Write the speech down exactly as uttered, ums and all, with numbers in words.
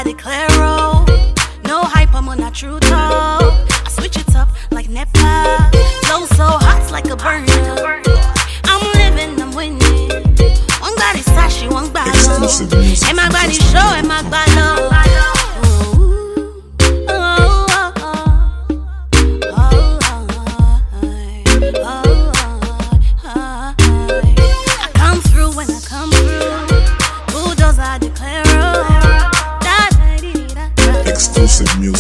declare, oh, no hype, I'm on a true talk. I switch it up like Nepal. Flow so hot like a burner. I'm living, I'm winning. One body sashi, one body. And my body show, and my body. Exclusive music.